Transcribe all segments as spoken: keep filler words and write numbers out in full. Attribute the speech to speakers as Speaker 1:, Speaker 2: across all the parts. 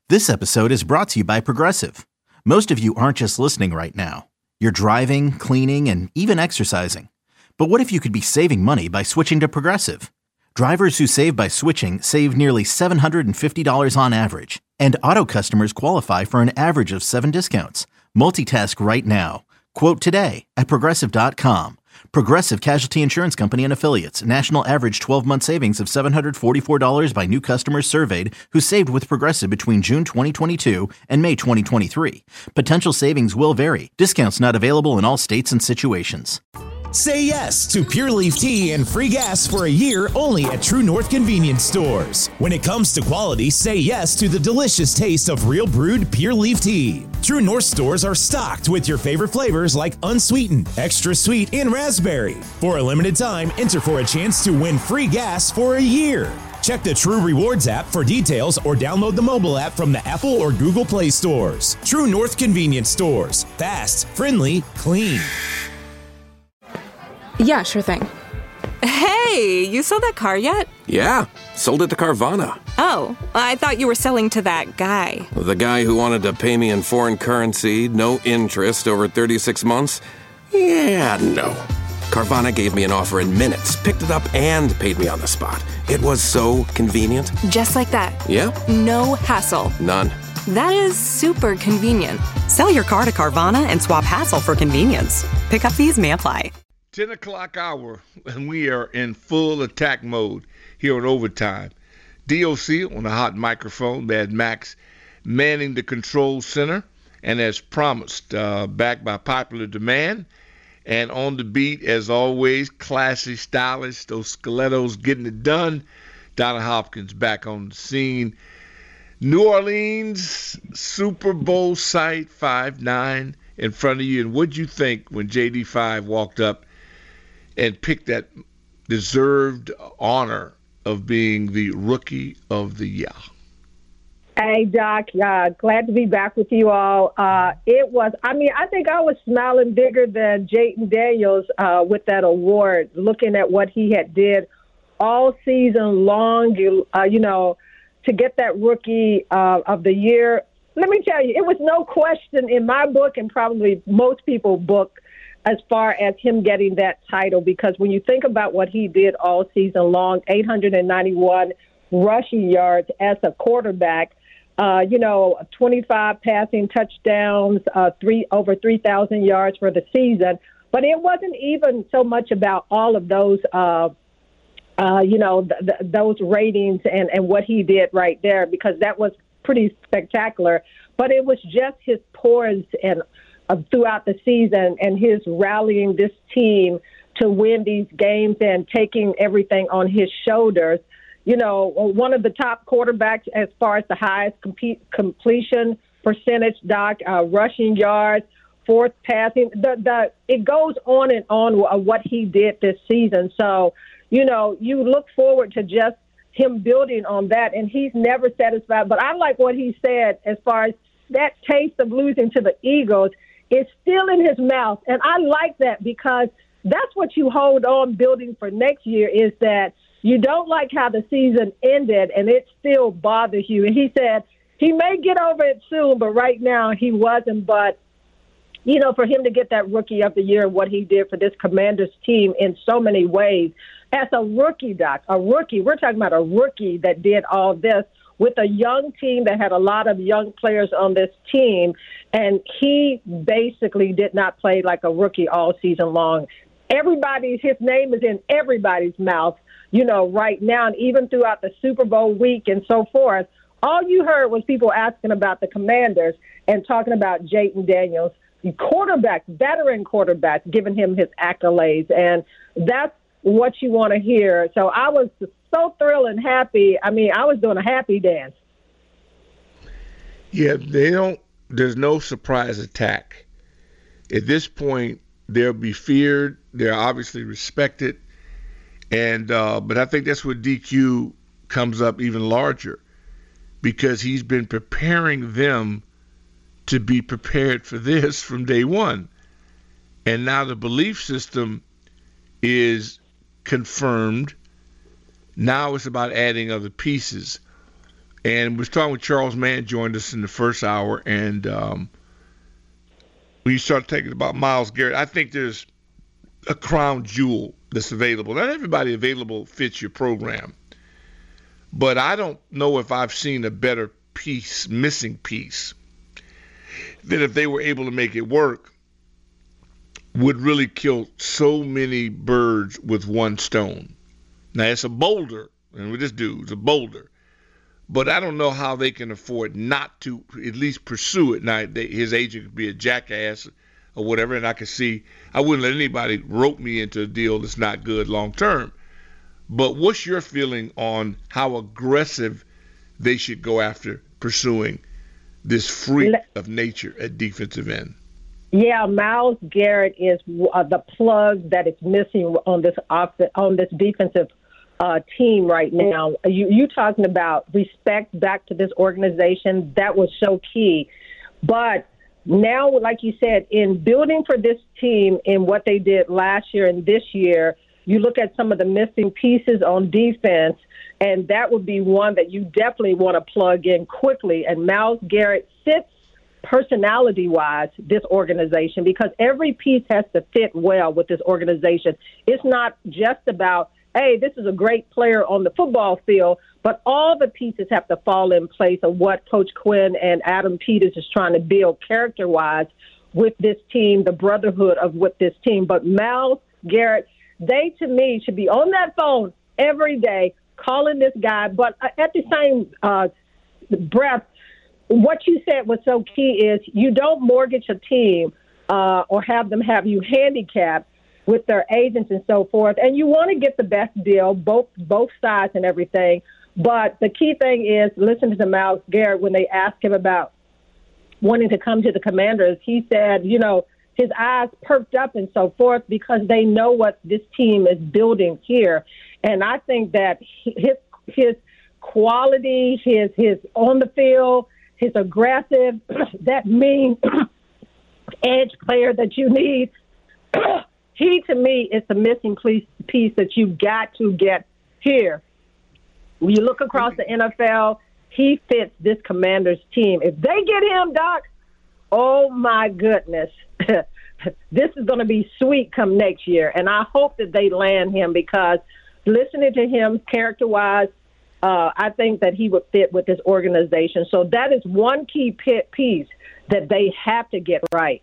Speaker 1: This episode is brought to you by Progressive. Most of you aren't just listening right now. You're driving, cleaning, and even exercising. But what if you could be saving money by switching to Progressive? Drivers who save by switching save nearly seven hundred fifty dollars on average. And auto customers qualify for an average of seven discounts. Multitask right now. Quote today at Progressive dot com. Progressive Casualty Insurance Company and Affiliates. National average twelve-month savings of seven hundred forty-four dollars by new customers surveyed who saved with Progressive between June twenty twenty-two and May twenty twenty-three. Potential savings will vary. Discounts not available in all states and situations.
Speaker 2: Say yes to Pure Leaf Tea and free gas for a year only at True North Convenience Stores. When it comes to quality, say yes to the delicious taste of real brewed Pure Leaf Tea. True North stores are stocked with your favorite flavors like unsweetened, extra sweet, and raspberry. For a limited time, enter for a chance to win free gas for a year. Check the True Rewards app for details or download the mobile app from the Apple or Google Play stores. True North Convenience Stores. Fast, friendly, clean.
Speaker 3: Yeah, sure thing.
Speaker 4: Hey, you sold that car yet?
Speaker 5: Yeah, sold it to Carvana.
Speaker 4: Oh, I thought you were selling to that guy.
Speaker 5: The guy who wanted to pay me in foreign currency, no interest, over thirty-six months? Yeah, no. Carvana gave me an offer in minutes, picked it up, and paid me on the spot. It was so convenient.
Speaker 4: Just like that.
Speaker 5: Yep.
Speaker 4: No hassle.
Speaker 5: None.
Speaker 4: That is super convenient.
Speaker 6: Sell your car to Carvana and swap hassle for convenience. Pickup fees may apply.
Speaker 7: ten o'clock hour, and we are in full attack mode here on Overtime. D O C on the hot microphone, Mad Max manning the control center, and as promised, uh, backed by popular demand, and on the beat, as always, classy, stylish, those stilettos getting it done. Donna Hopkins back on the scene. New Orleans, Super Bowl site, five nine in front of you, and what'd you think when J D five walked up and picked that deserved honor of being the Rookie of the Year?
Speaker 8: Hey, Doc, uh, glad to be back with you all. Uh, it was, I mean, I think I was smiling bigger than Jayden Daniels uh, with that award, looking at what he had did all season long, you, uh, you know, to get that Rookie uh, of the Year. Let me tell you, it was no question in my book and probably most people's book as far as him getting that title, because when you think about what he did all season long, eight hundred ninety-one rushing yards as a quarterback, uh, you know, twenty-five passing touchdowns, uh, three over three thousand yards for the season. But it wasn't even so much about all of those, uh, uh, you know, th- th- those ratings and, and what he did right there, because that was pretty spectacular. But it was just his poise and Uh, throughout the season and his rallying this team to win these games and taking everything on his shoulders. You know, one of the top quarterbacks as far as the highest compete, completion percentage, Doc, uh, rushing yards, fourth passing. The, the, it goes on and on of what he did this season. So, you know, you look forward to just him building on that, and he's never satisfied. But I like what he said as far as that taste of losing to the Eagles. It's still in his mouth, and I like that because that's what you hold on building for next year, is that you don't like how the season ended, and it still bothers you. And he said he may get over it soon, but right now he wasn't. But, you know, for him to get that Rookie of the Year and what he did for this Commanders team in so many ways, as a rookie, Doc, a rookie, we're talking about a rookie that did all this, with a young team that had a lot of young players on this team, and he basically did not play like a rookie all season long. Everybody's, his name is in everybody's mouth, you know, right now, and even throughout the Super Bowl week and so forth. All you heard was people asking about the Commanders and talking about Jayden Daniels, quarterback, veteran quarterback, giving him his accolades, and that's what you want to hear. So I was so thrilled and happy. I mean, I was doing a happy dance.
Speaker 7: Yeah, they don't, there's no surprise attack. At this point, they'll be feared. They're obviously respected. And, uh, but I think that's where D Q comes up even larger, because he's been preparing them to be prepared for this from day one. And now the belief system is confirmed. Now it's about adding other pieces. And was talking with Charles Mann, joined us in the first hour, and um, when you start thinking about Myles Garrett, I think there's a crown jewel that's available. Not everybody available fits your program, but I don't know if I've seen a better piece, missing piece, that if they were able to make it work, would really kill so many birds with one stone. Now, it's a boulder, and with this dude, it's a boulder. But I don't know how they can afford not to at least pursue it. Now, they, his agent could be a jackass or whatever, and I could see, I wouldn't let anybody rope me into a deal that's not good long term. But what's your feeling on how aggressive they should go after pursuing this freak of nature at defensive end?
Speaker 8: Yeah, Myles Garrett is uh, the plug that is missing on this off- on this defensive uh, team right now. You you talking about respect back to this organization, that was so key. But now, like you said, in building for this team in what they did last year and this year, you look at some of the missing pieces on defense, and that would be one that you definitely want to plug in quickly. And Myles Garrett fits personality-wise this organization, because every piece has to fit well with this organization. It's not just about, hey, this is a great player on the football field, but all the pieces have to fall in place of what Coach Quinn and Adam Peters is trying to build character-wise with this team, the brotherhood of with this team. But Myles Garrett, they, to me, should be on that phone every day calling this guy. But at the same uh, breath, what you said was so key is you don't mortgage a team uh, or have them have you handicapped with their agents and so forth. And you want to get the best deal, both both sides and everything. But the key thing is, listen to Myles Garrett when they asked him about wanting to come to the Commanders. He said, you know, his eyes perked up and so forth because they know what this team is building here. And I think that his his quality, his his on the field, his aggressive, that mean edge player that you need, he, to me, is the missing piece that you got to get here. When you look across the N F L, he fits this Commanders team. If they get him, Doc, oh, my goodness, this is going to be sweet come next year. And I hope that they land him, because listening to him character-wise, Uh, I think that he would fit with this organization. So that is one key piece that they have to get right.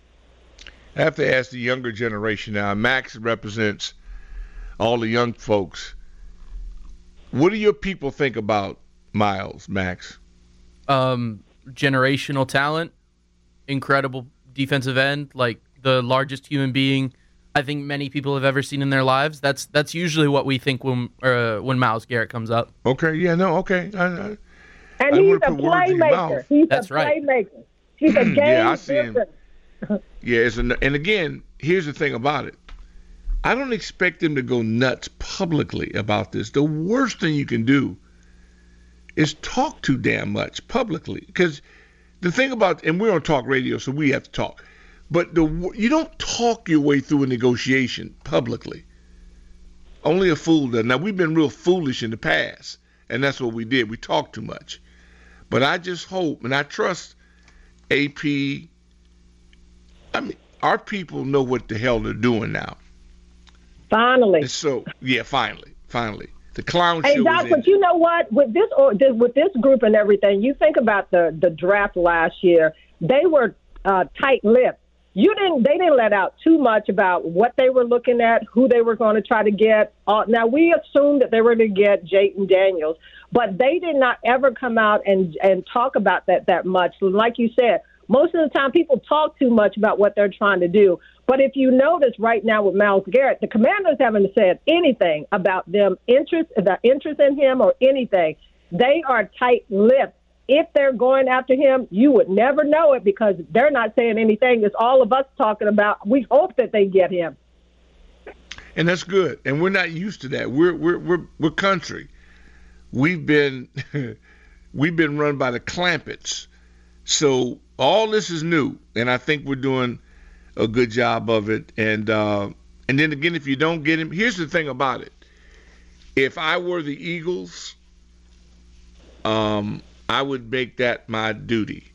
Speaker 7: I have to ask the younger generation now. Max represents all the young folks. What do your people think about Myles, Max?
Speaker 3: Um, generational talent, incredible defensive end, like the largest human being I think many people have ever seen in their lives. That's that's usually what we think when uh, when Myles Garrett comes up.
Speaker 7: Okay, yeah, no, okay. I, I,
Speaker 8: and
Speaker 7: I
Speaker 8: he's a playmaker. He's
Speaker 3: that's
Speaker 8: a
Speaker 3: right.
Speaker 8: playmaker. He's a game
Speaker 7: yeah, I see him.
Speaker 8: difference.
Speaker 7: Yeah, it's an, and again, here's the thing about it. I don't expect him to go nuts publicly about this. The worst thing you can do is talk too damn much publicly. Because the thing about, and we're on talk radio, so we have to talk. But the you don't talk your way through a negotiation publicly. Only a fool does. Now, we've been real foolish in the past, and that's what we did. We talked too much. But I just hope, and I trust A P. I mean, our people know what the hell they're doing now.
Speaker 8: Finally.
Speaker 7: And so, yeah, finally, finally. The clown
Speaker 8: hey,
Speaker 7: show
Speaker 8: Doc,
Speaker 7: is
Speaker 8: but you know what? With this, or this, with this group and everything, you think about the, the draft last year. They were uh, tight-lipped. You didn't. They didn't let out too much about what they were looking at, who they were going to try to get. Uh, now, we assumed that they were going to get Jayden Daniels, but they did not ever come out and, and talk about that that much. Like you said, most of the time people talk too much about what they're trying to do. But if you notice right now with Myles Garrett, the Commanders haven't said anything about them interest, the interest in him or anything. They are tight-lipped. If they're going after him, you would never know it because they're not saying anything. It's all of us talking about. We hope that they get him.
Speaker 7: And that's good. And we're not used to that. We're we're we're we're country. We've been we've been run by the Clampetts. So all this is new, and I think we're doing a good job of it. And uh, and then again, if you don't get him, here's the thing about it. If I were the Eagles, um, I would make that my duty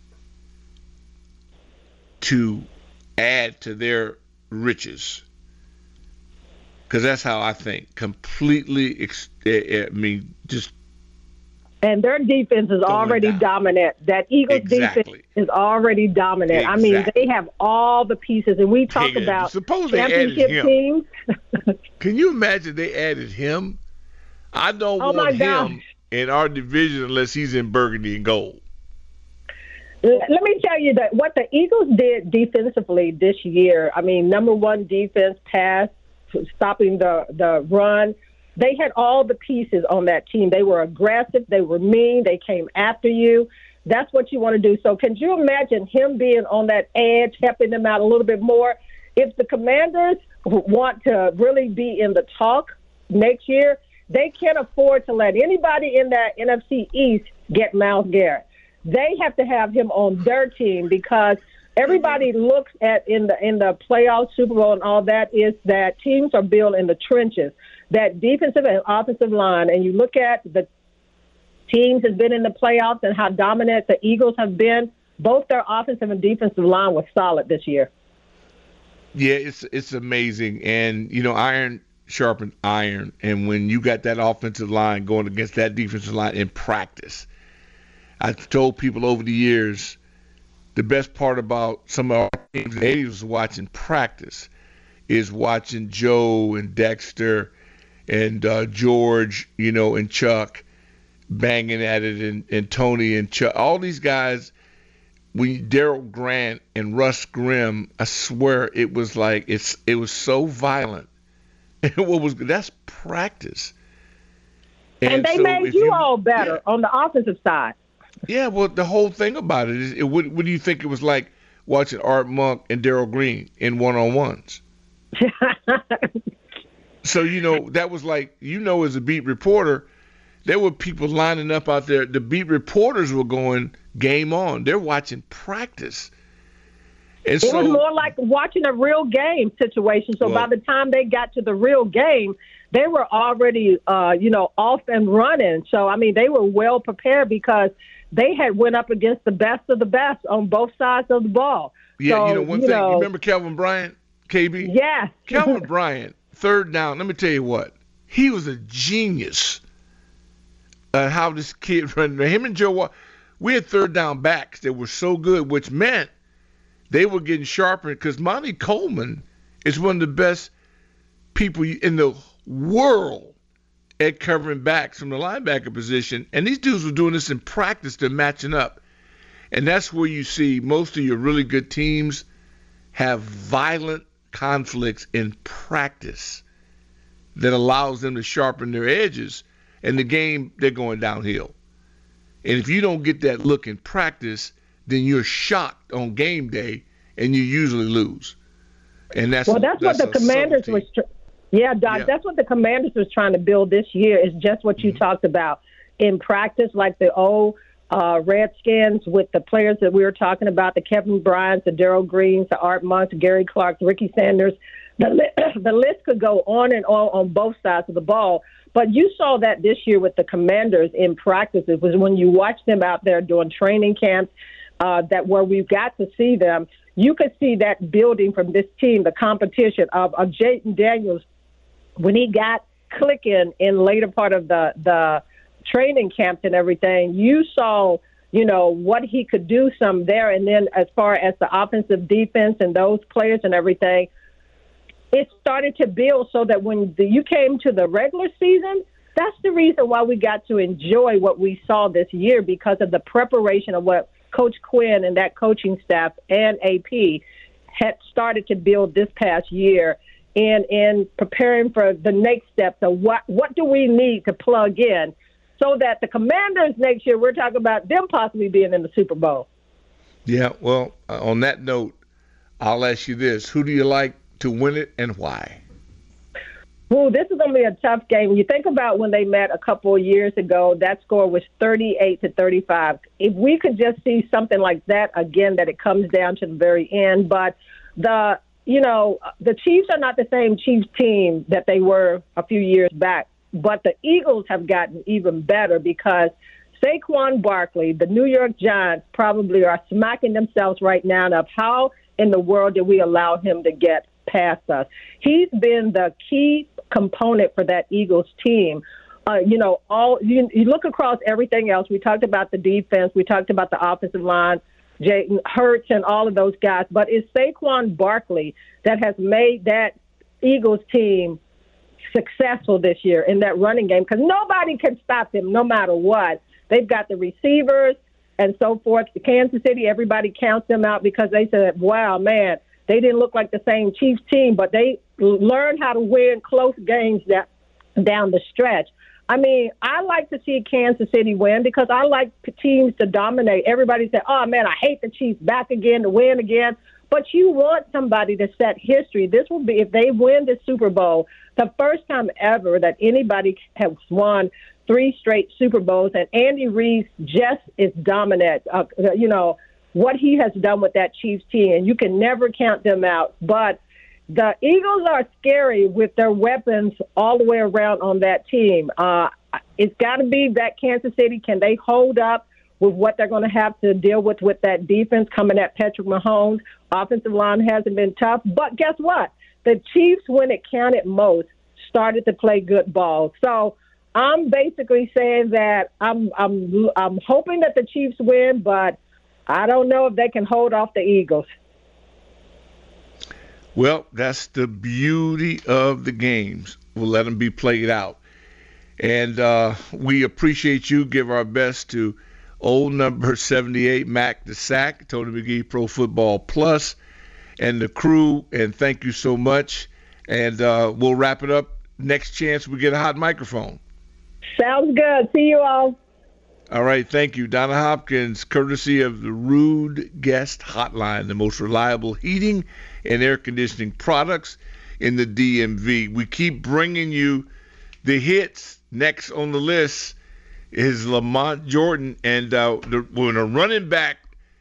Speaker 7: to add to their riches. Because that's how I think. Completely, ex- I mean, just.
Speaker 8: And their defense is already
Speaker 7: down.
Speaker 8: dominant. That Eagles
Speaker 7: Exactly.
Speaker 8: defense is already dominant.
Speaker 7: Exactly.
Speaker 8: I mean, they have all the pieces. And we talk
Speaker 7: Hey,
Speaker 8: about
Speaker 7: suppose they added
Speaker 8: championship
Speaker 7: him.
Speaker 8: teams.
Speaker 7: Can you imagine they added him? I don't
Speaker 8: Oh, my
Speaker 7: want
Speaker 8: gosh.
Speaker 7: him in our division unless he's in burgundy and gold.
Speaker 8: Let me tell you that what the Eagles did defensively this year, I mean, number one defense, pass, stopping the, the run. They had all the pieces on that team. They were aggressive. They were mean. They came after you. That's what you want to do. So can you imagine him being on that edge, helping them out a little bit more? If the Commanders want to really be in the talk next year, they can't afford to let anybody in that N F C East get Myles Garrett. They have to have him on their team because everybody looks at in the in the playoffs, Super Bowl, and all that is that teams are built in the trenches. That defensive and offensive line, and you look at the teams has been in the playoffs and how dominant the Eagles have been. Both their offensive and defensive line was solid this year.
Speaker 7: Yeah, it's it's amazing, and you know, iron sharpened iron, and when you got that offensive line going against that defensive line in practice, I've told people over the years the best part about some of our teams in the eighties was watching practice, is watching Joe and Dexter and uh, George, you know, and Chuck banging at it, and, and Tony and Chuck, all these guys. When Daryl Grant and Russ Grimm, I swear it was like it's it was so violent. What was that's practice,
Speaker 8: and, and they so made you, you all better yeah. on the offensive side.
Speaker 7: Yeah, well, the whole thing about it is, it, what, what do you think it was like watching Art Monk and Daryl Green in one-on-ones? So, you know, that was like, you know, as a beat reporter, there were people lining up out there. The beat reporters were going game on. They're watching practice. And
Speaker 8: it
Speaker 7: so,
Speaker 8: was more like watching a real game situation. So well, by the time they got to the real game, they were already, uh, you know, off and running. So, I mean, they were well prepared because they had went up against the best of the best on both sides of the ball.
Speaker 7: Yeah,
Speaker 8: so,
Speaker 7: you know, one
Speaker 8: you
Speaker 7: thing,
Speaker 8: know,
Speaker 7: you remember Calvin Bryant, K B?
Speaker 8: Yes.
Speaker 7: Calvin Bryant, third down, let me tell you what, he was a genius at how this kid run. Him and Joe, we had third down backs that were so good, which meant they were getting sharper because Monty Coleman is one of the best people in the world at covering backs from the linebacker position. And these dudes were doing this in practice. They're matching up. And that's where you see most of your really good teams have violent conflicts in practice that allows them to sharpen their edges. And the game, they're going downhill. And if you don't get that look in practice, then you're shocked on game day, and you usually lose. And that's
Speaker 8: well, that's,
Speaker 7: that's
Speaker 8: what the Commanders was. Tr- yeah, Doc, yeah. That's what the Commanders was trying to build this year. Is just what you mm-hmm. talked about in practice, like the old uh, Redskins with the players that we were talking about, the Kevin Bryants, the Daryl Greens, the Art Monks, Gary Clark, Ricky Sanders. The li- the list could go on and on on both sides of the ball. But you saw that this year with the Commanders in practice. It was when you watched them out there doing training camps, uh, that where we got to see them, you could see that building from this team, the competition of, of Jayden Daniels, when he got clicking in later part of the, the training camps and everything, you saw, you know, what he could do some there. And then as far as the offensive defense and those players and everything, it started to build so that when the, you came to the regular season, that's the reason why we got to enjoy what we saw this year, because of the preparation of what Coach Quinn and that coaching staff and A P had started to build this past year, and in preparing for the next step. So what what do we need to plug in so that the Commanders next year, we're talking about them possibly being in the Super Bowl?
Speaker 7: Yeah, well, uh, on that note, I'll ask you this. Who do you like to win it and why?
Speaker 8: Well, this is going to be a tough game. You think about when they met a couple of years ago, that score was thirty-eight to thirty-five. If we could just see something like that again, that it comes down to the very end. But the, you know, the Chiefs are not the same Chiefs team that they were a few years back. But the Eagles have gotten even better because Saquon Barkley, the New York Giants probably are smacking themselves right now of how in the world did we allow him to get past us. He's been the key component for that Eagles team. Uh, you know, all you, you look across everything else. We talked about the defense. We talked about the offensive line, Jayden Hurts and all of those guys. But it's Saquon Barkley that has made that Eagles team successful this year in that running game because nobody can stop them no matter what. They've got the receivers and so forth. The Kansas City, everybody counts them out because they said, wow, man, they didn't look like the same Chiefs team, but they learned how to win close games that, down the stretch. I mean, I like to see Kansas City win because I like teams to dominate. Everybody said, oh, man, I hate the Chiefs back again to win again. But you want somebody to set history. This will be, if they win the Super Bowl, the first time ever that anybody has won three straight Super Bowls, and Andy Reid just is dominant. Uh, you know, what he has done with that Chiefs team, and you can never count them out. But the Eagles are scary with their weapons all the way around on that team. Uh, it's got to be that Kansas City. Can they hold up with what they're going to have to deal with with that defense coming at Patrick Mahomes? Offensive line hasn't been tough. But guess what? The Chiefs, when it counted most, started to play good ball. So I'm basically saying that I'm I'm I'm hoping that the Chiefs win, but I don't know if they can hold off the Eagles.
Speaker 7: Well, that's the beauty of the games. We'll let them be played out. And uh, we appreciate you. Give our best to old number seventy-eight, Mac the Sack, Tony McGee Pro Football Plus, and the crew. And thank you so much. And uh, we'll wrap it up next chance we get a hot microphone.
Speaker 8: Sounds good. See you all.
Speaker 7: All right. Thank you. Donna Hopkins, courtesy of the Rude Guest Hotline, the most reliable heating and air conditioning products in the D M V. We keep bringing you the hits. Next on the list is Lamont Jordan. And uh, the, when a running back,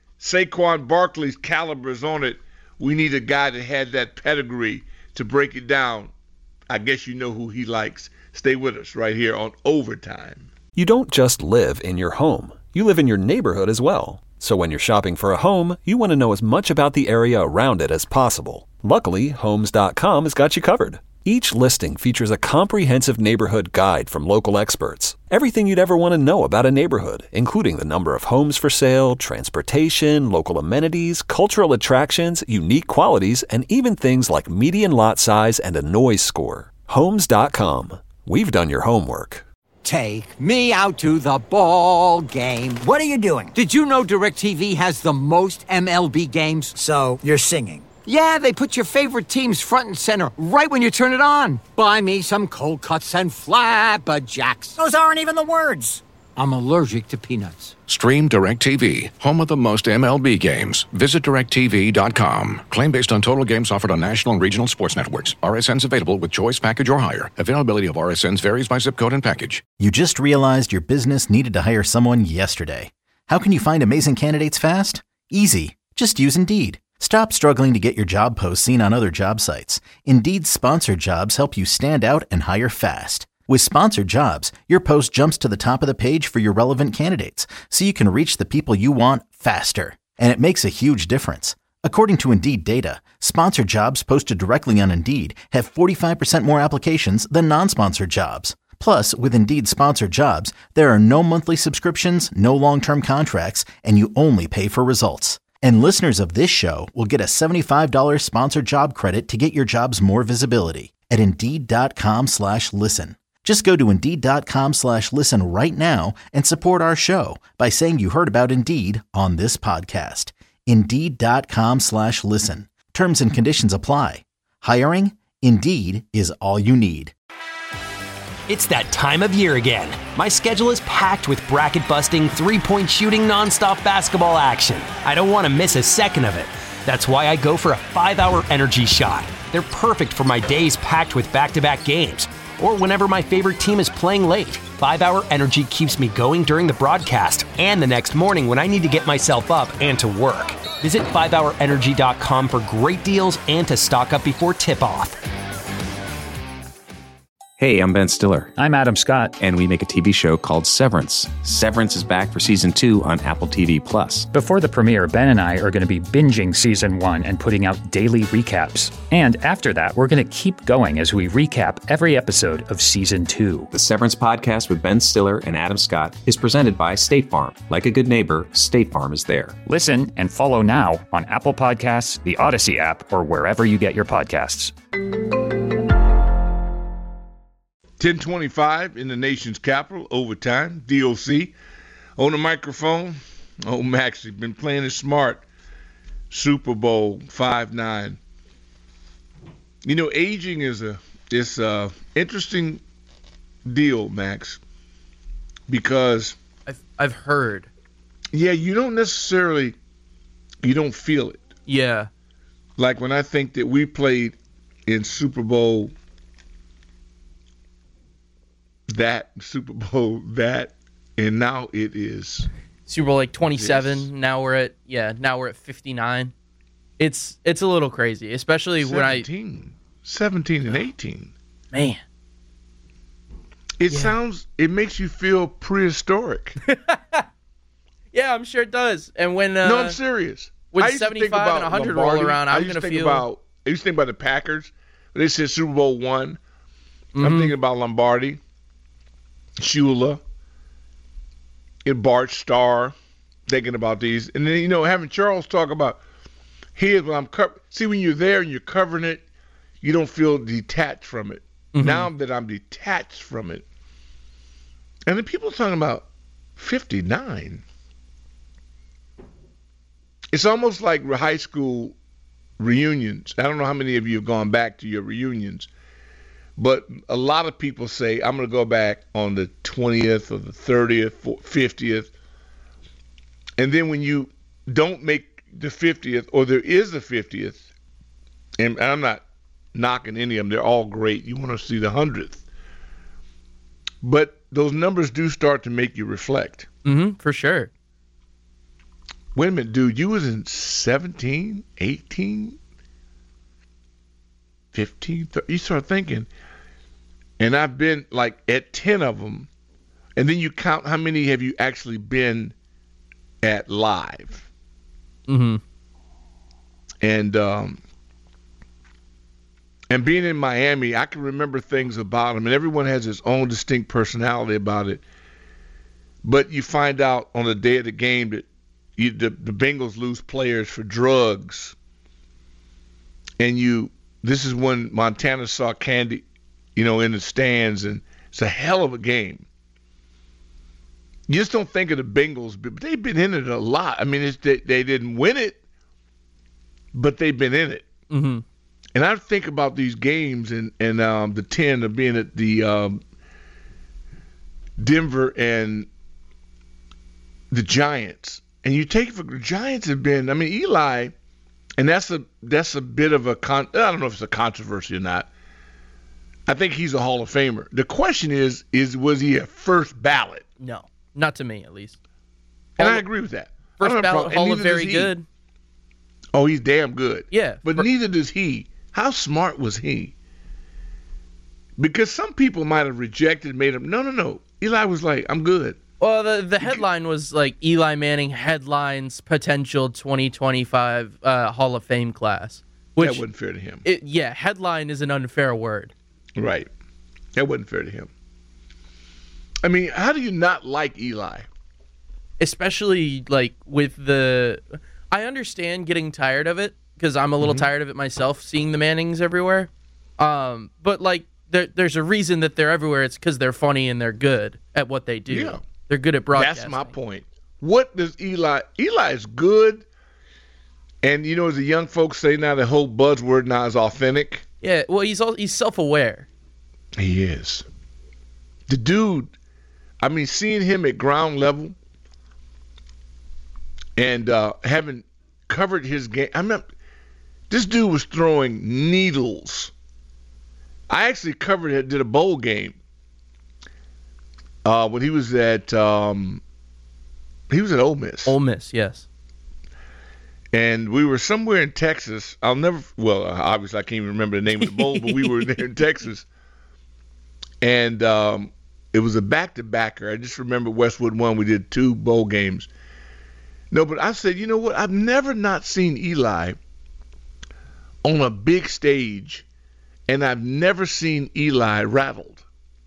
Speaker 7: Saquon Barkley's caliber is on it, we need a guy that had that pedigree to break it down. I guess you know who he likes. Stay with us right here on Overtime.
Speaker 9: You don't just live in your home. You live in your neighborhood as well. So when you're shopping for a home, you want to know as much about the area around it as possible. Luckily, Homes dot com has got you covered. Each listing features a comprehensive neighborhood guide from local experts. Everything you'd ever want to know about a neighborhood, including the number of homes for sale, transportation, local amenities, cultural attractions, unique qualities, and even things like median lot size and a noise score. Homes dot com. We've done your homework.
Speaker 10: Take me out to the ball game.
Speaker 11: What are you doing?
Speaker 10: Did you know DirecTV has the most M L B games?
Speaker 11: So, you're singing.
Speaker 10: Yeah, they put your favorite teams front and center right when you turn it on. Buy me some cold cuts and flapjacks.
Speaker 11: Those aren't even the words.
Speaker 10: I'm allergic to peanuts.
Speaker 12: Stream DirecTV, home of the most M L B games. Visit direct T V dot com. Claim based on total games offered on national and regional sports networks. R S Ns available with choice package or higher. Availability of R S Ns varies by zip code and package.
Speaker 1: You just realized your business needed to hire someone yesterday. How can you find amazing candidates fast? Easy. Just use Indeed. Stop struggling to get your job posts seen on other job sites. Indeed's sponsored jobs help you stand out and hire fast. With sponsored jobs, your post jumps to the top of the page for your relevant candidates, so you can reach the people you want faster. And it makes a huge difference. According to Indeed data, sponsored jobs posted directly on Indeed have forty-five percent more applications than non-sponsored jobs. Plus, with Indeed sponsored jobs, there are no monthly subscriptions, no long-term contracts, and you only pay for results. And listeners of this show will get a seventy-five dollars sponsored job credit to get your jobs more visibility at Indeed.com slash listen. Just go to Indeed.com slash listen right now and support our show by saying you heard about Indeed on this podcast. Indeed.com slash listen. Terms and conditions apply. Hiring? Indeed is all you need.
Speaker 13: It's that time of year again. My schedule is packed with bracket-busting, three-point shooting, nonstop basketball action. I don't want to miss a second of it. That's why I go for a five-hour energy shot. They're perfect for my days packed with back-to-back games, or whenever my favorite team is playing late. five-hour energy keeps me going during the broadcast and the next morning when I need to get myself up and to work. Visit five hour energy dot com for great deals and to stock up before tip-off.
Speaker 14: Hey, I'm Ben Stiller.
Speaker 15: I'm Adam Scott.
Speaker 14: And we make a T V show called Severance. Severance is back for season two on Apple T V Plus.
Speaker 15: Before the premiere, Ben and I are going to be binging season one and putting out daily recaps. And after that, we're going to keep going as we recap every episode of season two.
Speaker 14: The Severance podcast with Ben Stiller and Adam Scott is presented by State Farm. Like a good neighbor, State Farm is there.
Speaker 15: Listen and follow now on Apple Podcasts, the Odyssey app, or wherever you get your podcasts.
Speaker 7: ten twenty-five in the nation's capital, overtime, D O C. On the microphone, oh, Max, you've been playing it smart. Super Bowl five nine. You know, aging is a it's a interesting deal, Max, because
Speaker 3: I've I've heard.
Speaker 7: Yeah, you don't necessarily, you don't feel it.
Speaker 3: Yeah.
Speaker 7: Like when I think that we played in Super Bowl that, Super Bowl that, and now it is
Speaker 3: Super Bowl like twenty-seven.
Speaker 7: Yes.
Speaker 3: Now we're at yeah. Now we're at fifty-nine. It's it's a little crazy, especially
Speaker 7: seventeen,
Speaker 3: when I
Speaker 7: seventeen and eighteen.
Speaker 3: Man,
Speaker 7: it
Speaker 3: yeah.
Speaker 7: sounds. It makes you feel prehistoric.
Speaker 3: Yeah, I'm sure it does. And when uh,
Speaker 7: no, I'm serious.
Speaker 3: When
Speaker 7: I used to think
Speaker 3: seventy-five and
Speaker 7: about
Speaker 3: one hundred
Speaker 7: Lombardi.
Speaker 3: roll around,
Speaker 7: I
Speaker 3: I'm
Speaker 7: used
Speaker 3: gonna
Speaker 7: to think
Speaker 3: feel.
Speaker 7: About, I used to think about the Packers. When they said Super Bowl one,
Speaker 3: Mm-hmm.
Speaker 7: I'm thinking about Lombardi, Shula, and Bart Starr. Thinking about these, and then you know having Charles talk about here's what I'm covering. See, when you're there and you're covering it, you don't feel detached from it.
Speaker 3: Mm-hmm.
Speaker 7: Now that I'm detached from it, and then people are talking about fifty-nine. It's almost like high school reunions. I don't know how many of you have gone back to your reunions, but a lot of people say, I'm going to go back on the twentieth or the thirtieth, fiftieth. And then when you don't make the fiftieth, or there is a fiftieth, and I'm not knocking any of them, they're all great. You want to see the hundredth. But those numbers do start to make you reflect.
Speaker 3: Mm-hmm, for sure.
Speaker 7: Wait a minute, dude, you was in seventeen, eighteen, fifteen, thirty. You start thinking, and I've been like at ten of them, and then you count how many have you actually been at live.
Speaker 3: Mm-hmm.
Speaker 7: And um, and being in Miami, I can remember things about them, and everyone has its own distinct personality about it. But you find out on the day of the game that You, the, the Bengals lose players for drugs, and you. This is when Montana saw Candy, you know, in the stands, and it's a hell of a game. You just don't think of the Bengals, but they've been in it a lot. I mean, it's, they they didn't win it, but they've been in it.
Speaker 3: Mm-hmm.
Speaker 7: And I think about these games and and um, the ten of being at the um, Denver and the Giants. And you take it for the Giants have been, I mean, Eli, and that's a that's a bit of a con. I don't know if it's a controversy or not. I think he's a Hall of Famer. The question is, is was he a first ballot?
Speaker 3: No, not to me at least.
Speaker 7: And
Speaker 3: Hall
Speaker 7: I agree with that.
Speaker 3: First ballot Hall of very good.
Speaker 7: Oh, he's damn good.
Speaker 3: Yeah,
Speaker 7: but
Speaker 3: for,
Speaker 7: neither does he. How smart was he? Because some people might have rejected, made him. No, no, no. Eli was like, I'm good.
Speaker 3: Well, the the headline was like Eli Manning headlines potential twenty twenty-five uh, Hall of Fame class. Which,
Speaker 7: that wasn't fair to him.
Speaker 3: It, yeah, headline is an unfair word.
Speaker 7: Right. That wasn't fair to him. I mean, how do you not like Eli?
Speaker 3: Especially like with the... I understand getting tired of it because I'm a little
Speaker 7: mm-hmm.
Speaker 3: tired of it myself, seeing the Mannings everywhere. Um, but like, there, there's a reason that they're everywhere. It's because they're funny and they're good at what they do.
Speaker 7: Yeah.
Speaker 3: They're good at broadcasting.
Speaker 7: That's my point. What does Eli... Eli is good, and you know, as the young folks say now, the whole buzzword now is authentic.
Speaker 3: Yeah, well, he's all, he's self-aware.
Speaker 7: He is. The dude, I mean, seeing him at ground level and uh, having covered his game, I mean, this dude was throwing needles. I actually covered it, did a bowl game. Uh, when he was at, um, he was at Ole Miss.
Speaker 3: Ole Miss, yes.
Speaker 7: And we were somewhere in Texas. I'll never, well, obviously I can't even remember the name of the bowl, but we were there in Texas. And um, it was a back-to-backer. I just remember Westwood won. We did two bowl games. No, but I said, you know what? I've never not seen Eli on a big stage, and I've never seen Eli rattled.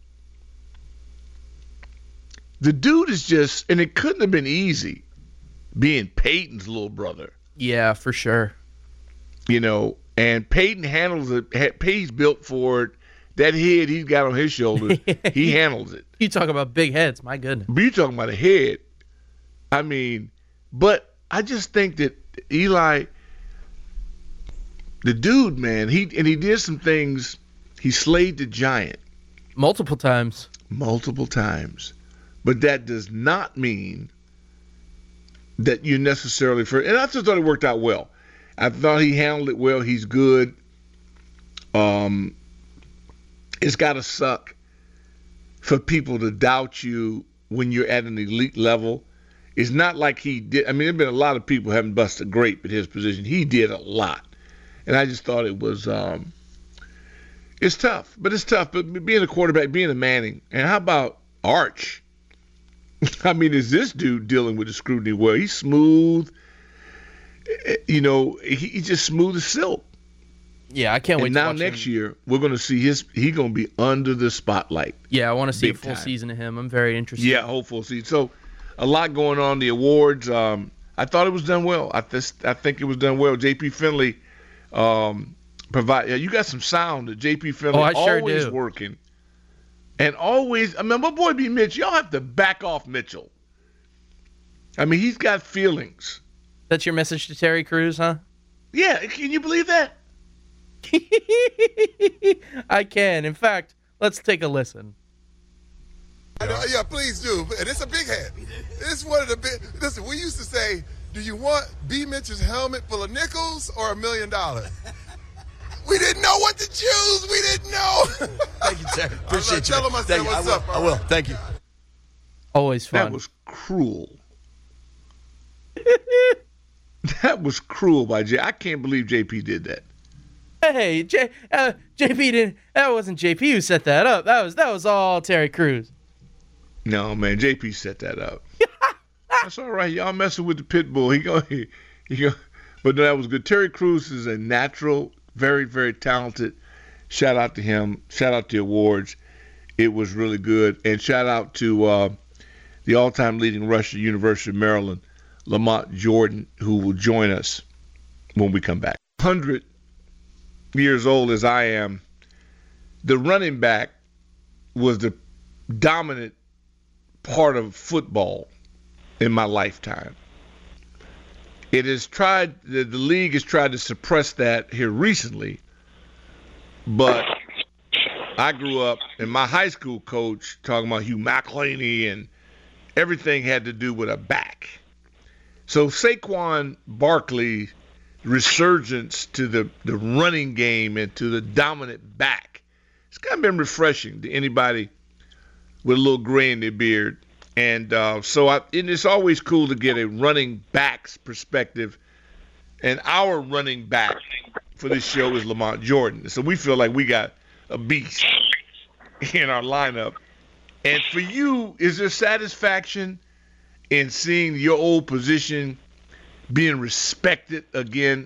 Speaker 7: The dude is just, and it couldn't have been easy being Peyton's little brother.
Speaker 3: Yeah, for sure.
Speaker 7: You know, and Peyton handles it. Peyton's built for it. That head he's got on his shoulders, he handles it.
Speaker 3: You talk about big heads, my goodness.
Speaker 7: But you talking about a head. I mean, but I just think that Eli, the dude, man, he and he did some things. He slayed the giant.
Speaker 3: Multiple times.
Speaker 7: Multiple times. But that does not mean that you necessarily, for, and I just thought it worked out well. I thought he handled it well. He's good. Um, it's got to suck for people to doubt you when you're at an elite level. It's not like he did. I mean, there have been a lot of people who haven't busted a grape at his position. He did a lot. And I just thought it was, um, it's tough. But it's tough. But being a quarterback, being a Manning, and how about Arch? I mean, is this dude dealing with the scrutiny well? He's smooth. You know, he, he's just smooth as silk.
Speaker 3: Yeah, I can't
Speaker 7: and
Speaker 3: wait to
Speaker 7: now
Speaker 3: watch
Speaker 7: next
Speaker 3: him.
Speaker 7: year, we're going to see his – he's going to be under the spotlight.
Speaker 3: Yeah, I want to see
Speaker 7: Big
Speaker 3: a full
Speaker 7: time.
Speaker 3: season of him. I'm very interested.
Speaker 7: Yeah, whole full season. So a lot going on. The awards, um, I thought it was done well. I, th- I think it was done well. J P. Finley um, provide. Yeah, you got some sound. that J P. Finley
Speaker 3: Oh, I sure
Speaker 7: always
Speaker 3: do.
Speaker 7: working. And always – I mean, my boy B. Mitch, y'all have to back off Mitchell. I mean, he's got feelings.
Speaker 3: That's your message to Terry Crews, huh?
Speaker 7: Yeah, can you believe that?
Speaker 3: I can. In fact, let's take a listen.
Speaker 16: I know, yeah, please do. And it's a big hat. It's one of the big. Listen, we used to say, do you want B. Mitchell's helmet full of nickels or a million dollars? We didn't know what to choose. We didn't know.
Speaker 17: Thank you, Terry. Appreciate you.
Speaker 16: Tell him I said
Speaker 17: Thank you.
Speaker 16: what's
Speaker 17: I will.
Speaker 16: up.
Speaker 17: I will. Thank you.
Speaker 3: Always fun.
Speaker 7: That was cruel. That was cruel by J. I can't believe J P did that.
Speaker 3: Hey, J, uh, J P didn't. That wasn't J P who set that up. That was that was all Terry Crews.
Speaker 7: No, man, J P set that up. That's all right. Y'all messing with the pit bull. He go, he, he go. But no, that was good. Terry Crews is a natural, very, very talented. Shout out to him. Shout out to the awards. It was really good. And shout out to uh, the all-time leading rusher, University of Maryland, Lamont Jordan, who will join us when we come back. one hundred years old as I am, the running back was the dominant part of football in my lifetime. It has tried, the, the league has tried to suppress that here recently, but I grew up, and my high school coach talking about Hugh McElhaney, and everything had to do with a back. So Saquon Barkley resurgence to the, the running game and to the dominant back, it's kind of been refreshing to anybody with a little gray in their beard. And uh, so I, and it's always cool to get a running back's perspective. And our running back for this show is Lamont Jordan. So we feel like we got a beast in our lineup. And for you, is there satisfaction in seeing your old position being respected again?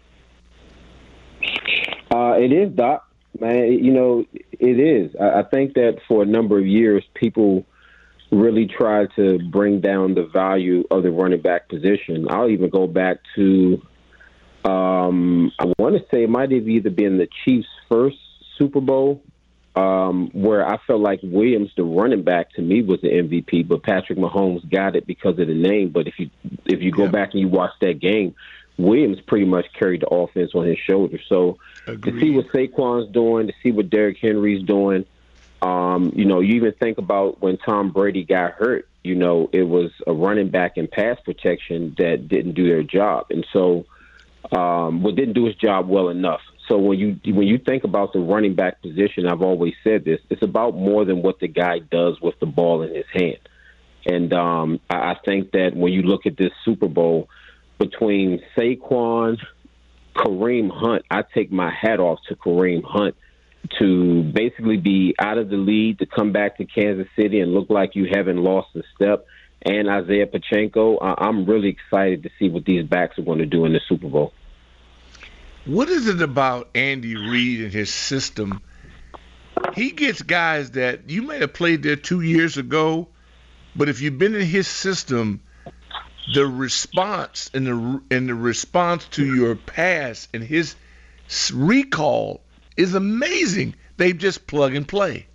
Speaker 18: Uh, it is, Doc. Man, you know, it is. I, I think that for a number of years, people really tried to bring down the value of the running back position. I'll even go back to, um, I want to say it might have either been the Chiefs' first Super Bowl, um, where I felt like Williams, the running back, to me was the M V P, but Patrick Mahomes got it because of the name. But if you if you go yeah. back and you watch that game, Williams pretty much carried the offense on his shoulders. So Agreed. To see what Saquon's doing, to see what Derrick Henry's doing, um, you know, you even think about when Tom Brady got hurt, you know, it was a running back and pass protection that didn't do their job. And so, um, well, didn't do his job well enough. So when you when you think about the running back position, I've always said this, it's about more than what the guy does with the ball in his hand. And um, I, I think that when you look at this Super Bowl, between Saquon, Kareem Hunt, I take my hat off to Kareem Hunt to basically be out of the lead, to come back to Kansas City and look like you haven't lost a step, and Isaiah Pacheco, I'm really excited to see what these backs are going to do in the Super Bowl.
Speaker 7: What is it about Andy Reid and his system? He gets guys that you may have played there two years ago, but if you've been in his system, the response and the and the response to your pass and his recall is amazing. They just plug and play.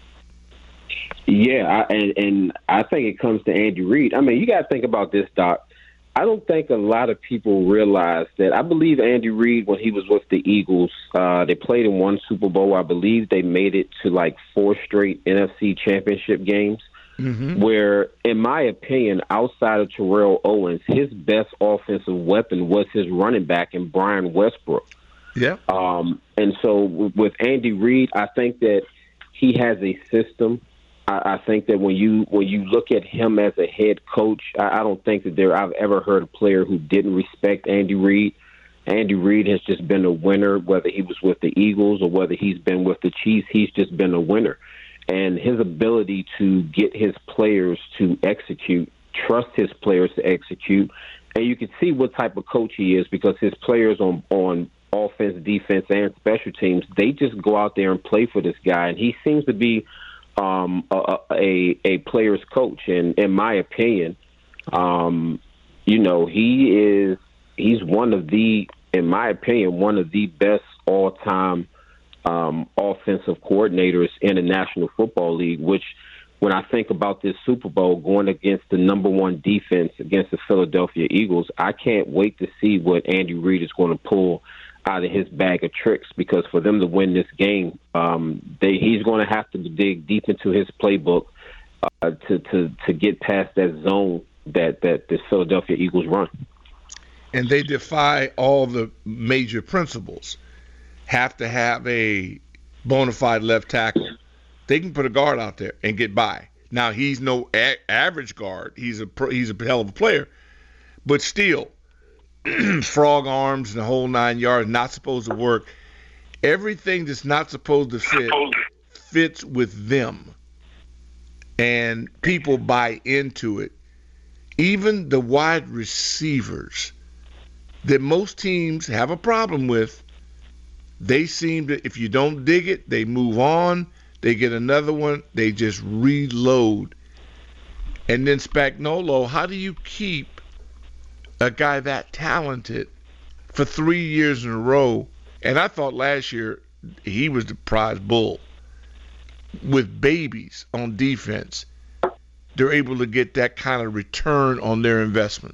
Speaker 18: Yeah, I, and and I think it comes to Andy Reid. I mean, you got to think about this, Doc. I don't think a lot of people realize that. I believe Andy Reid, when he was with the Eagles, uh, they played in one Super Bowl. I believe they made it to like four straight N F C championship games. Mm-hmm. Where, in my opinion, outside of Terrell Owens, his best offensive weapon was his running back in Brian Westbrook.
Speaker 7: Yeah.
Speaker 18: Um, and so with Andy Reid, I think that he has a system. I, I think that when you when you look at him as a head coach, I, I don't think that there I've ever heard a player who didn't respect Andy Reid. Andy Reid has just been a winner, whether he was with the Eagles or whether he's been with the Chiefs. He's just been a winner. And his ability to get his players to execute, trust his players to execute, and you can see what type of coach he is because his players on on offense, defense, and special teams, they just go out there and play for this guy. And he seems to be um, a, a a player's coach. And in my opinion, um, you know, he is he's one of the, in my opinion, one of the best all-time Um, offensive coordinators in the National Football League, which when I think about this Super Bowl going against the number one defense against the Philadelphia Eagles, I can't wait to see what Andy Reid is going to pull out of his bag of tricks because for them to win this game, um, they, he's going to have to dig deep into his playbook uh, to, to, to get past that zone that, that the Philadelphia Eagles run.
Speaker 7: And they defy all the major principles. Have to have a bona fide left tackle. They can put a guard out there and get by. Now he's no a- average guard. He's a pro- he's a hell of a player, but still, frog arms and the whole nine yards not supposed to work. Everything that's not supposed to fit fits with them, and people buy into it. Even the wide receivers that most teams have a problem with. They seem to, if you don't dig it, they move on. They get another one. They just reload. And then Spagnuolo, how do you keep a guy that talented for three years in a row? And I thought last year he was the prize bull. With babies on defense, they're able to get that kind of return on their investment.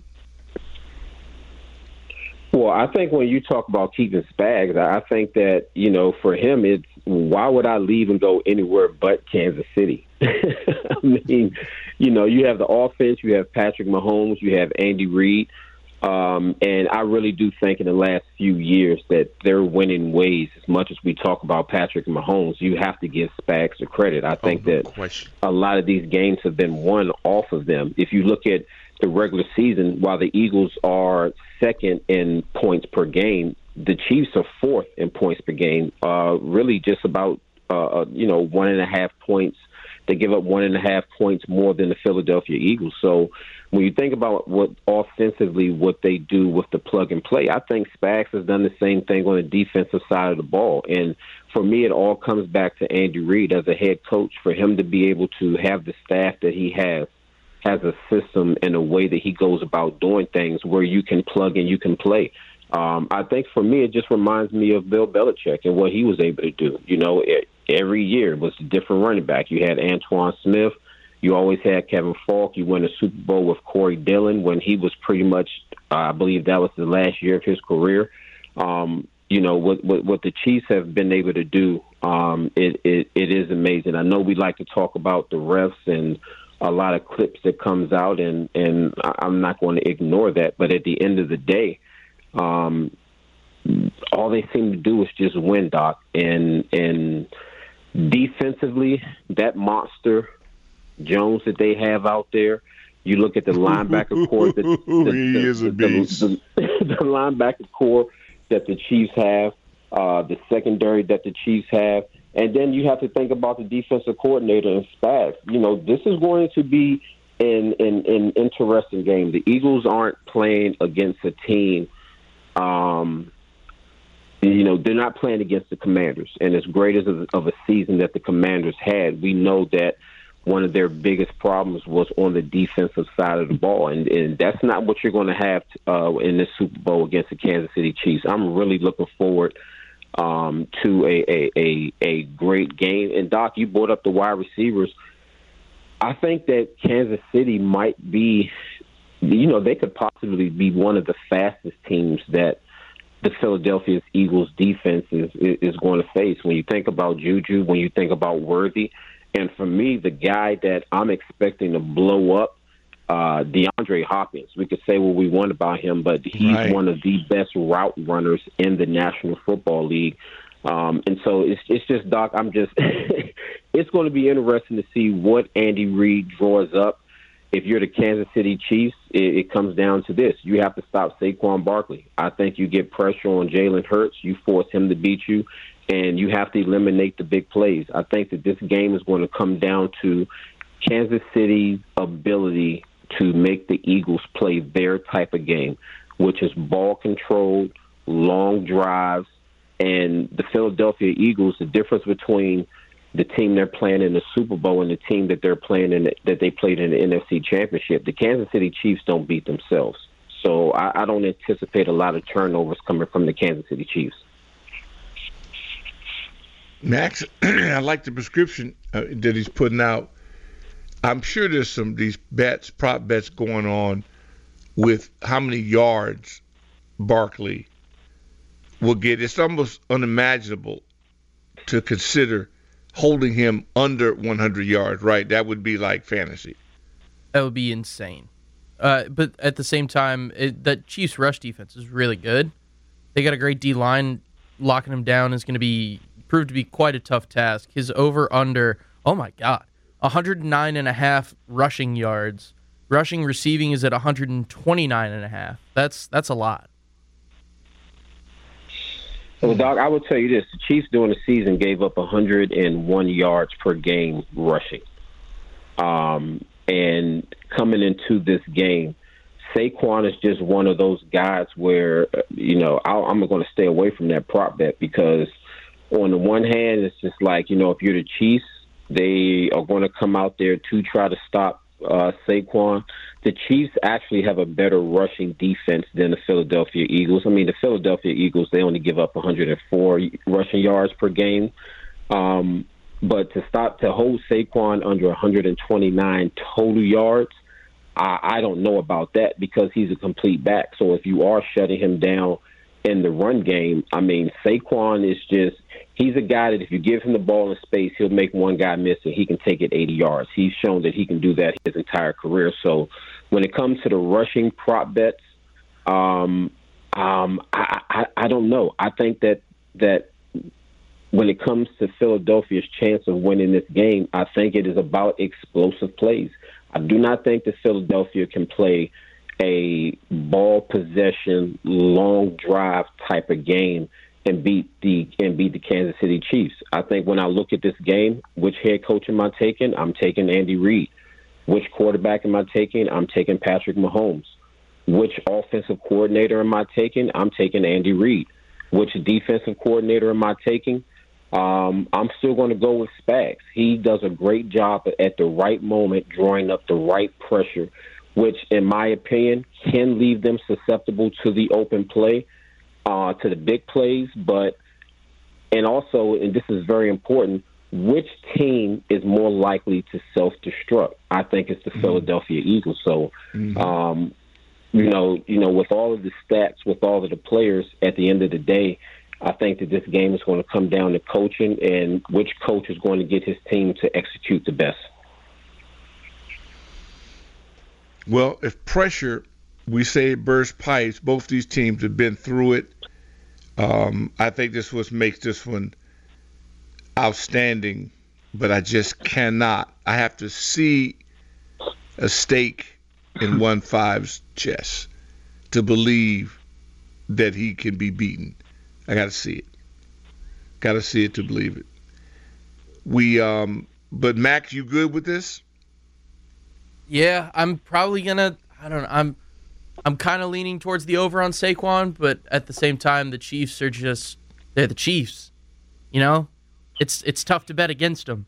Speaker 18: Well, I think when you talk about keeping Spags, I think that, you know, for him, it's why would I leave and go anywhere but Kansas City? I mean, you know, you have the offense, you have Patrick Mahomes, you have Andy Reid, um, and I really do think in the last few years that they're winning ways. As much as we talk about Patrick Mahomes, you have to give Spags the credit. I think oh, no that question. A lot of these games have been won off of them. If you look at the regular season, while the Eagles are second in points per game, the Chiefs are fourth in points per game. Uh, really, just about uh, you know one and a half points. They give up one and a half points more than the Philadelphia Eagles. So when you think about what offensively what they do with the plug and play, I think Spags has done the same thing on the defensive side of the ball. And for me, it all comes back to Andy Reid as a head coach. For him to be able to have the staff that he has, has a system and a way that he goes about doing things where you can plug and you can play. Um, I think for me, it just reminds me of Bill Belichick and what he was able to do. You know, it, every year was a different running back. You had Antoine Smith. You always had Kevin Falk. You won a Super Bowl with Corey Dillon when he was pretty much, uh, I believe that was the last year of his career. Um, you know, what, what, what the Chiefs have been able to do, um, it, it, it is amazing. I know we like to talk about the refs and a lot of clips that comes out, and, and I'm not going to ignore that. But at the end of the day, um, all they seem to do is just win, Doc. And and defensively, that monster Jones that they have out there, you look at the linebacker core. That, the,
Speaker 7: he
Speaker 18: the,
Speaker 7: is a
Speaker 18: the,
Speaker 7: beast.
Speaker 18: The, the, the linebacker core that the Chiefs have, uh, the secondary that the Chiefs have, And then you have to think about the defensive coordinator and Spags. You know, this is going to be an, an, an interesting game. The Eagles aren't playing against a team, um, you know, they're not playing against the Commanders. And as great as a, of a season that the Commanders had, we know that one of their biggest problems was on the defensive side of the ball. And, and that's not what you're going to have uh, in this Super Bowl against the Kansas City Chiefs. I'm really looking forward Um, to a, a, a, a great game. And, Doc, you brought up the wide receivers. I think that Kansas City might be, you know, they could possibly be one of the fastest teams that the Philadelphia Eagles defense is, is going to face. When you think about Juju, when you think about Worthy, and for me, the guy that I'm expecting to blow up, Uh, DeAndre Hopkins. We could say what we want about him, but he's
Speaker 7: right.
Speaker 18: one of the best route runners in the National Football League. Um, and so it's it's just, Doc, I'm just – it's going to be interesting to see what Andy Reid draws up. If you're the Kansas City Chiefs, it, it comes down to this. You have to stop Saquon Barkley. I think you get pressure on Jalen Hurts. You force him to beat you, and you have to eliminate the big plays. I think that this game is going to come down to Kansas City's ability to make the Eagles play their type of game, which is ball control, long drives, and the Philadelphia Eagles, the difference between the team they're playing in the Super Bowl and the team that they're playing in the, that they played in the N F C Championship, the Kansas City Chiefs don't beat themselves. So I, I don't anticipate a lot of turnovers coming from the Kansas City Chiefs.
Speaker 7: Max, I like the prescription uh, that he's putting out. I'm sure there's some these bets, prop bets going on with how many yards Barkley will get. It's almost unimaginable to consider holding him under one hundred yards, right? That would be like fantasy.
Speaker 3: That would be insane. Uh, but at the same time, it, that Chiefs rush defense is really good. They got a great D-line. Locking him down is going to be prove to be quite a tough task. His over-under, oh my God, one hundred nine and a half rushing yards. Rushing receiving is at one hundred twenty-nine and a half. That's that's a lot.
Speaker 18: So, Doc, I will tell you this. The Chiefs during the season gave up one hundred one yards per game rushing. Um, and coming into this game, Saquon is just one of those guys where, you know, I'll, I'm going to stay away from that prop bet because on the one hand, it's just like, you know, if you're the Chiefs, they are going to come out there to try to stop uh, Saquon. The Chiefs actually have a better rushing defense than the Philadelphia Eagles. I mean, the Philadelphia Eagles, they only give up one hundred four rushing yards per game. Um, but to stop, to hold Saquon under one hundred twenty-nine total yards, I, I don't know about that because he's a complete back. So if you are shutting him down in the run game, I mean, Saquon is just, he's a guy that if you give him the ball in space, he'll make one guy miss and he can take it eighty yards. He's shown that he can do that his entire career. So when it comes to the rushing prop bets, um, um, I, I, I don't know. I think that that when it comes to Philadelphia's chance of winning this game, I think it is about explosive plays. I do not think that Philadelphia can play a ball possession, long drive type of game and beat the and beat the Kansas City Chiefs. I think when I look at this game, which head coach am I taking? I'm taking Andy Reid. Which quarterback am I taking? I'm taking Patrick Mahomes. Which offensive coordinator am I taking? I'm taking Andy Reid. Which defensive coordinator am I taking? Um, I'm still going to go with Spags. He does a great job at the right moment, drawing up the right pressure, which, in my opinion, can leave them susceptible to the open play, uh, to the big plays. But, and also, and this is very important, which team is more likely to self-destruct? I think it's the mm-hmm. Philadelphia Eagles. So, mm-hmm. um, you know, you know, with all of the stats, with all of the players, at the end of the day, I think that this game is going to come down to coaching and which coach is going to get his team to execute the best.
Speaker 7: Well, if pressure, we say it bursts pipes, both these teams have been through it. Um, I think this was makes this one outstanding, but I just cannot. I have to see a stake in one five's chest to believe that he can be beaten. I got to see it. Got to see it to believe it. we, um, but Max, you good with this?
Speaker 3: Yeah, I'm probably gonna. I don't know. I'm, I'm kind of leaning towards the over on Saquon, but at the same time, the Chiefs are just they're the Chiefs. You know, it's it's tough to bet against them.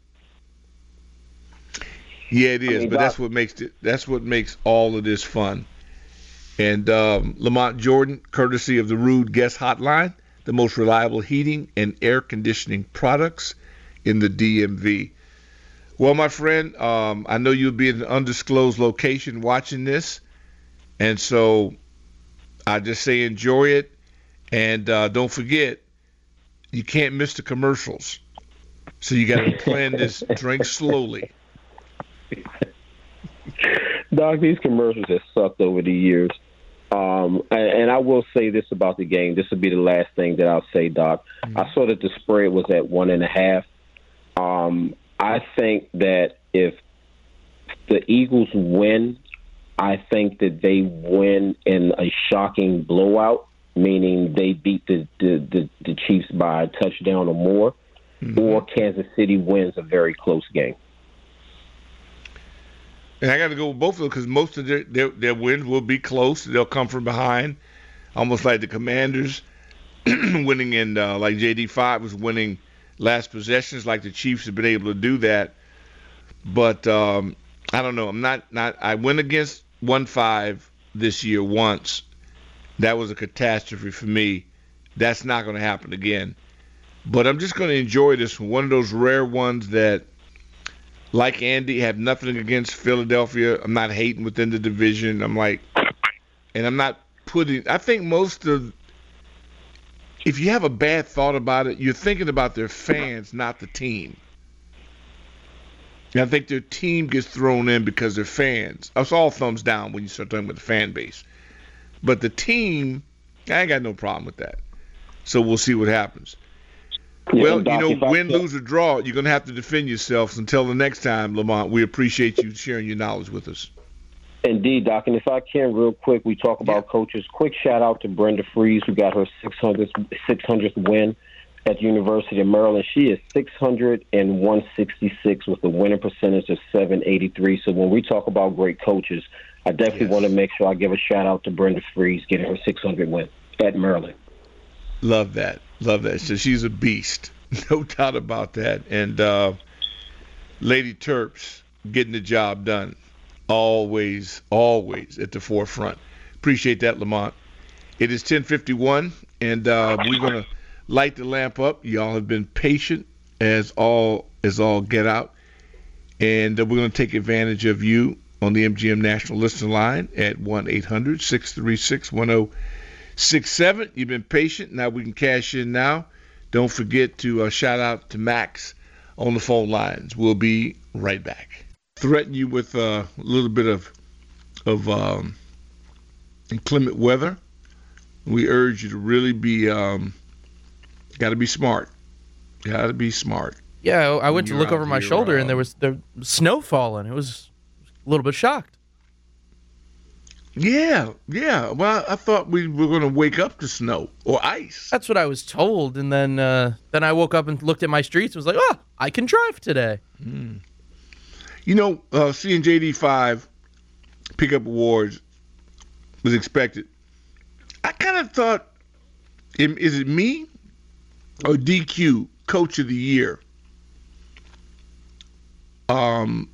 Speaker 7: Yeah, it is,
Speaker 18: I mean,
Speaker 7: but
Speaker 18: Doc,
Speaker 7: that's what makes it. That's what makes all of this fun. And um, Lamont Jordan, courtesy of the Rude Guest Hotline, the most reliable heating and air conditioning products in the D M V. Well, my friend, um, I know you'll be in an undisclosed location watching this, and so I just say enjoy it, and uh, don't forget, you can't miss the commercials. So you got to plan this drink slowly.
Speaker 18: Doc, these commercials have sucked over the years. Um, and, and I will say this about the game. This will be the last thing that I'll say, Doc. Mm-hmm. I saw that the spread was at one and a half. Um, I think that if the Eagles win, I think that they win in a shocking blowout, meaning they beat the, the, the, the Chiefs by a touchdown or more, mm-hmm. or Kansas City wins a very close game.
Speaker 7: And I got to go with both of them because most of their, their their wins will be close. They'll come from behind, almost like the Commanders winning in, uh, like J D five was winning last possessions, like the Chiefs have been able to do that. But um, I don't know. I'm not, not – I went against one five this year once. That was a catastrophe for me. That's not going to happen again. But I'm just going to enjoy this one. One of those rare ones that, like Andy, have nothing against Philadelphia. I'm not hating within the division. I'm like – and I'm not putting – I think most of – if you have a bad thought about it, you're thinking about their fans, not the team. And I think their team gets thrown in because they're fans. It's all thumbs down when you start talking about the fan base. But the team, I ain't got no problem with that. So we'll see what happens. Yeah, well, Doc, you know, win, lose, or draw, you're going to have to defend yourselves. Until the next time, Lamont, we appreciate you sharing your knowledge with us.
Speaker 18: Indeed, Doc. And if I can, real quick, we talk about yeah. coaches. Quick shout out to Brenda Fries, who got her six hundredth win at the University of Maryland. She is six hundred and one sixty-six with a winning percentage of seven eighty-three. So when we talk about great coaches, I definitely yes. want to make sure I give a shout out to Brenda Fries getting her six hundred win at Maryland.
Speaker 7: Love that. Love that. So she's a beast. No doubt about that. And uh, Lady Terps getting the job done. Always, always at the forefront. Appreciate that, Lamont. It is ten fifty-one, and uh, we're going to light the lamp up. Y'all have been patient as all as all get out. And uh, we're going to take advantage of you on the M G M National Listener Line at one eight hundred six three six one zero six seven. You've been patient. Now we can cash in now. Don't forget to uh, shout out to Max on the phone lines. We'll be right back. Threaten you with uh, a little bit of of um, inclement weather. We urge you to really be um, got to be smart. Got to be smart.
Speaker 3: Yeah, I went to look over my shoulder uh, and there was there was snow falling. It was a little bit shocked.
Speaker 7: Yeah, yeah. Well, I thought we were going to wake up to snow or ice.
Speaker 3: That's what I was told, and then uh, then I woke up and looked at my streets and was like, oh, I can drive today.
Speaker 7: Hmm. You know, uh, seeing J D five pick up awards was expected. I kind of thought, is it me or D Q, Coach of the Year? Um,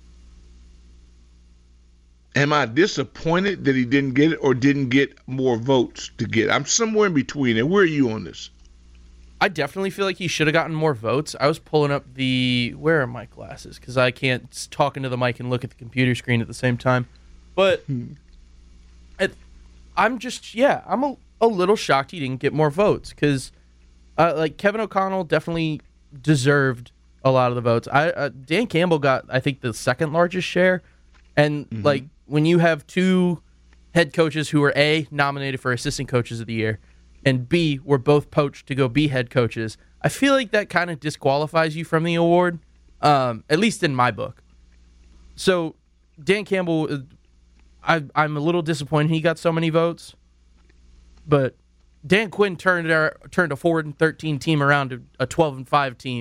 Speaker 7: am I disappointed that he didn't get it or didn't get more votes to get it? I'm somewhere in between. And where are you on this?
Speaker 3: I definitely feel like he should have gotten more votes. I was pulling up the, where are my glasses? Because I can't talk into the mic and look at the computer screen at the same time. But hmm. it, I'm just, yeah, I'm a, a little shocked he didn't get more votes. Because, uh, like, Kevin O'Connell definitely deserved a lot of the votes. I uh, Dan Campbell got, I think, the second largest share. And, mm-hmm. like, when you have two head coaches who were, A, nominated for Assistant Coaches of the Year, and B, were both poached to go be head coaches, I feel like that kind of disqualifies you from the award, um, at least in my book. So Dan Campbell, I, I'm a little disappointed he got so many votes, but Dan Quinn turned our, turned a four and thirteen team around to a twelve and five team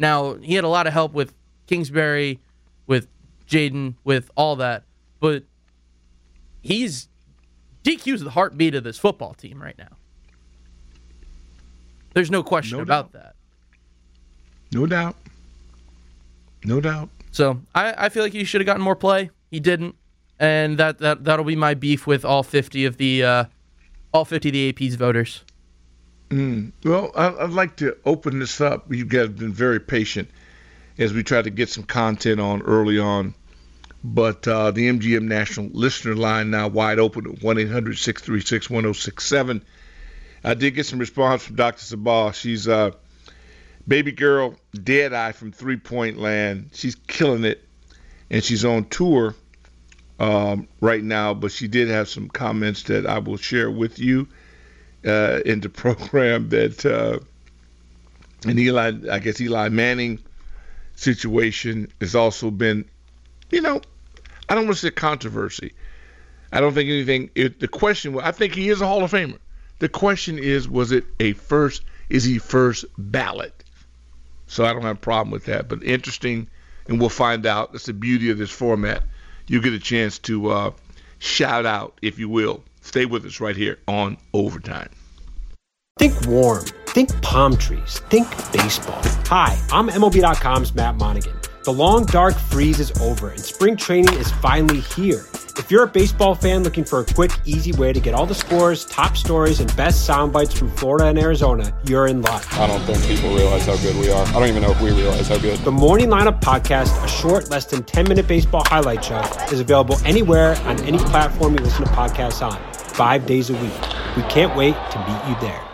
Speaker 3: Now, he had a lot of help with Kingsbury, with Jaden, with all that, but he's D Q's the heartbeat of this football team right now. There's no question
Speaker 7: No
Speaker 3: about
Speaker 7: doubt.
Speaker 3: that.
Speaker 7: No doubt. No doubt.
Speaker 3: So I, I feel like he should have gotten more play. He didn't, and that, that that'll be my beef with all fifty of the uh, all fifty of the A P's voters.
Speaker 7: Mm. Well, I, I'd like to open this up. You guys have been very patient as we try to get some content on early on. But uh, the M G M National listener line now wide open at one eight hundred six three six one oh six seven. I did get some response from Doctor Sabah. She's uh, baby girl, dead eye from Three Point Land. She's killing it, and she's on tour um, right now. But she did have some comments that I will share with you uh, in the program. That uh, and Eli, I guess Eli Manning situation has also been, you know, I don't want to say controversy. I don't think anything. It, the question, I think he is a Hall of Famer. The question is, was it a first? Is he first ballot? So I don't have a problem with that. But interesting, and we'll find out. That's the beauty of this format. You get a chance to uh, shout out, if you will. Stay with us right here on Overtime.
Speaker 19: Think warm. Think palm trees. Think baseball. Hi, I'm M L B dot com's Matt Monaghan. The long, dark freeze is over, and spring training is finally here. If you're a baseball fan looking for a quick, easy way to get all the scores, top stories, and best sound bites from Florida and Arizona, you're in luck.
Speaker 20: I don't think people realize how good we are. I don't even know if we realize how good.
Speaker 19: The Morning Lineup Podcast, a short, less than ten-minute baseball highlight show, is available anywhere on any platform you listen to podcasts on, five days a week. We can't wait to meet you there.